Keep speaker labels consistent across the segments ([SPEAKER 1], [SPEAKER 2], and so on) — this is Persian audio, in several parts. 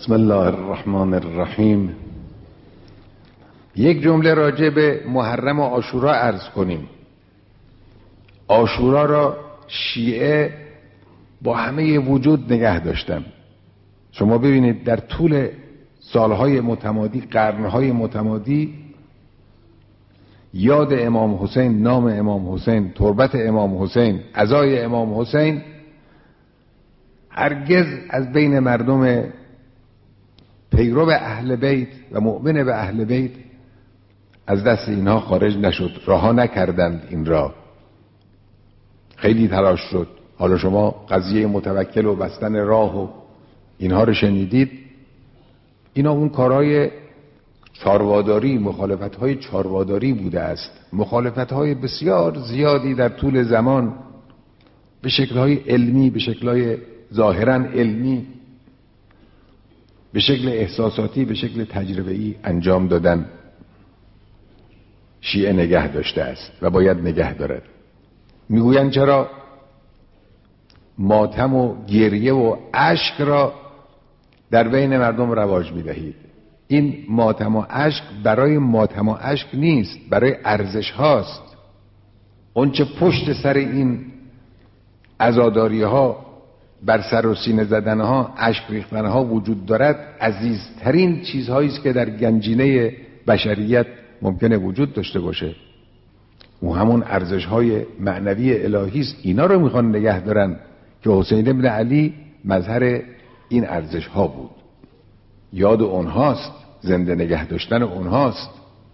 [SPEAKER 1] بسم الله الرحمن الرحیم. یک جمله راجع به محرم و عاشورا عرض کنیم. عاشورا را شیعه با همه وجود نگه داشتن. شما ببینید در طول سالهای متمادی، قرنهای متمادی، یاد امام حسین، نام امام حسین، تربت امام حسین، عزای امام حسین هرگز از بین مردم پیرو اهل بیت و مؤمن به اهل بیت از دست اینها خارج نشد. رها نکردند این را. خیلی تلاش شد. حالا شما قضیه متوکل و بستن راه و اینها رو شنیدید. اینا اون کارهای چارواداری، مخالفت‌های چارواداری بوده است. مخالفت‌های بسیار زیادی در طول زمان به شکل‌های علمی، به شکل‌های ظاهراً علمی، به شکل احساساتی، به شکل تجربه‌ای انجام دادن. شیعه نگه داشته است و باید نگه دارد. میگویند چرا ماتم و گریه و اشک را در بین مردم رواج میدهید؟ این ماتم و اشک برای ماتم و اشک نیست، برای ارزش هاست. اون چه پشت سر این عزاداری ها، بر سر و سینه زدن ها، اشک ریختن ها وجود دارد، عزیزترین چیزهایی است که در گنجینه بشریت ممکنه وجود داشته باشه. و همون ارزش های معنوی الهی است. اینا رو میخوان نگه دارن که حسین ابن علی مظهر این ارزش ها بود. یاد اونهاست، زنده نگه داشتن اونهاست.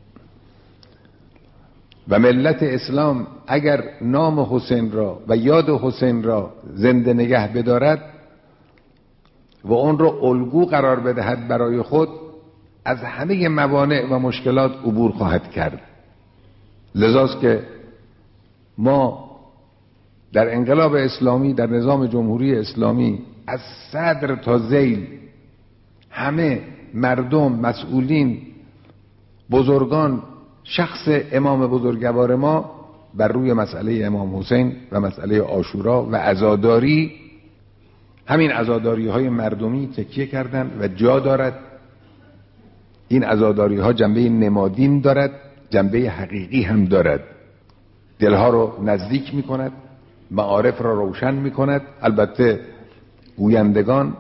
[SPEAKER 1] و ملت اسلام اگر نام حسین را و یاد حسین را زنده نگه بدارد و اون را الگو قرار بدهد برای خود، از همه موانع و مشکلات عبور خواهد کرد. لذاست که ما در انقلاب اسلامی، در نظام جمهوری اسلامی، از صدر تا ذیل همه مردم، مسئولین، بزرگان، شخص امام بزرگوار ما بر روی مسئله امام حسین و مسئله عاشورا و عزاداری، همین عزاداری های مردمی تکیه کردند و جا دارد. این عزاداری ها جنبه نمادین دارد، جنبه حقیقی هم دارد. دلها رو نزدیک می کند، معارف را روشن می کند. البته گویندگان،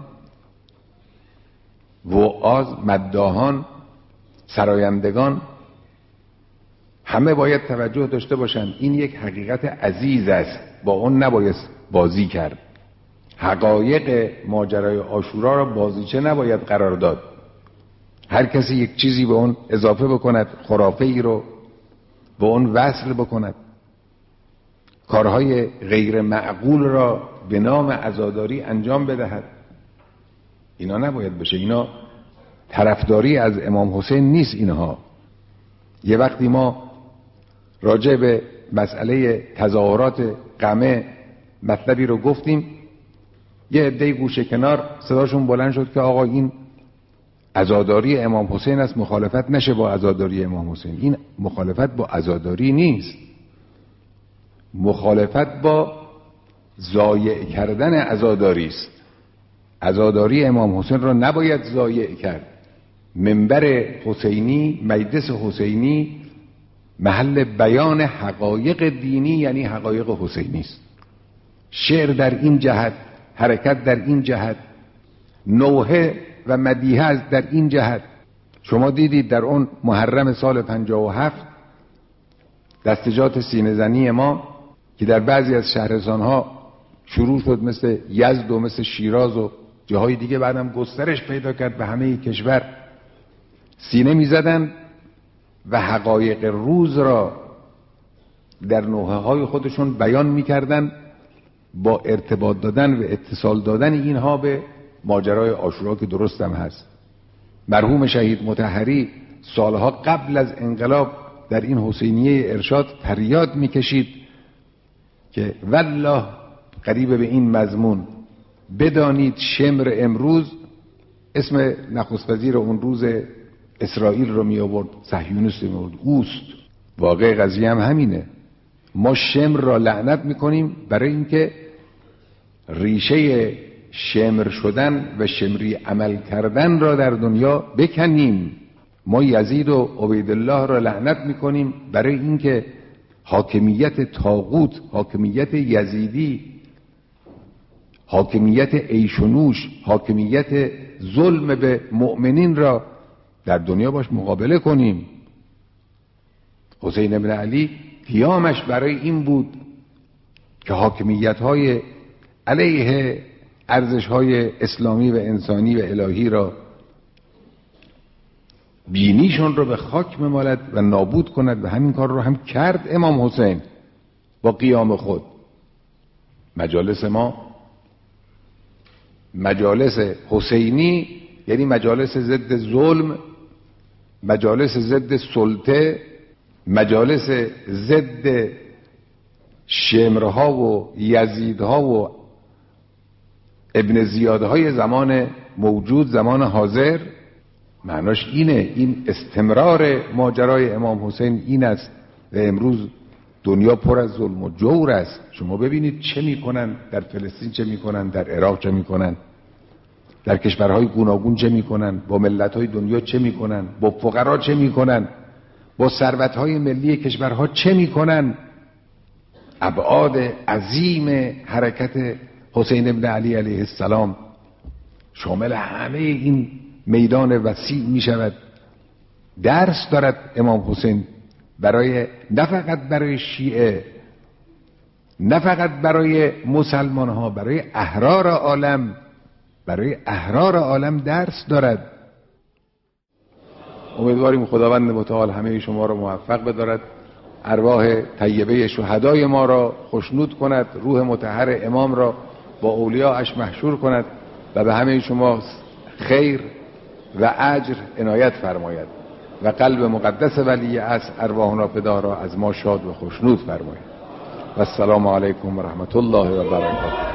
[SPEAKER 1] وعاظ، مداحان، سرایندگان همه باید توجه داشته باشند. این یک حقیقت عزیز است، با اون نباید بازی کرد. حقایق ماجرای عاشورا را بازیچه نباید قرار داد. هر کسی یک چیزی به اون اضافه بکند، خرافه ای رو به اون وصل بکند، کارهای غیر معقول را به نام عزاداری انجام بدهد، اینا نباید بشه. اینا طرفداری از امام حسین نیست. اینها یه وقتی ما راجع به مسئله تظاهرات قمع مطلبی رو گفتیم، یه عده گوشه کنار صداشون بلند شد که آقا این عزاداری امام حسین است، مخالفت نشه با عزاداری امام حسین. این مخالفت با عزاداری نیست، مخالفت با ضایع کردن عزاداری است. عزاداری امام حسین را نباید ضایع کرد. منبر حسینی، مجلس حسینی محل بیان حقایق دینی، یعنی حقایق حسینی است. شعر در این جهت، حرکت در این جهت، نوحه و مدیحه در این جهت. شما دیدید در اون محرم سال 57 دستجات سینه زنی ما که در بعضی از شهرستانها شروع شد، مثل یزد و مثل شیراز و جاهای دیگه، بعدم گسترش پیدا کرد به همه کشور، سینه می زدن و حقایق روز را در نوحه های خودشون بیان می کردن، با ارتباط دادن و اتصال دادن اینها به ماجرای عاشورا که درست هم هست. مرحوم شهید مطهری سالها قبل از انقلاب در این حسینیه ارشاد فریاد می کشید که والله قریب به این مضمون، بدانید شمر امروز، اسم نخست وزیر اون روز اسرائیل رو می آورد، صهیونیست می آورد، اوست. واقع قضیه هم همینه. ما شمر را لعنت می کنیم برای اینکه ریشه شمر شدن و شمری عمل کردن را در دنیا بکنیم. ما یزید و عبیدالله را لعنت میکنیم برای اینکه حاکمیت طاغوت، حاکمیت یزیدی، حاکمیت عیش و نوش، حاکمیت ظلم به مؤمنین را در دنیا باش مقابله کنیم. حسین ابن علی قیامش برای این بود که حاکمیت‌های علیه ارزش‌های اسلامی و انسانی و الهی را بینیشون رو به خاک بمالد و نابود کند و همین کار رو هم کرد امام حسین با قیام خود. مجالس ما، مجالس حسینی، یعنی مجالس ضد ظلم، مجالس ضد سلطه، مجالس ضد شمرها و یزیدها و ابن زیادهای زمان موجود، زمان حاضر. معناش اینه، این استمرار ماجرای امام حسین این است و امروز دنیا پر از ظلم و جور است. شما ببینید چه میکنن در فلسطین، چه میکنن در عراق، چه میکنن در کشورهای گوناگون، چه میکنن با ملتهای دنیا، چه میکنن با فقرا، چه میکنن با ثروتهای ملی کشورها، چه میکنن. ابعاد عظیم حرکت حسین ابن علی علیه السلام شامل همه این میدان وسیع می شود. درس دارد امام حسین برای، نه فقط برای شیعه، نه فقط برای مسلمان ها، برای احرار عالم، برای احرار عالم درس دارد. امیدواریم خداوند متعال همه شما را موفق بدارد، ارواح طیبه شهدای ما را خشنود کند، روح مطهر امام را با اولیاءش محشور کند و به همه شما خیر و اجر عنایت فرماید و قلب مقدس ولی از ارواحنا فدا را از ما شاد و خشنود فرماید. و السلام علیکم و رحمت الله و برکاته.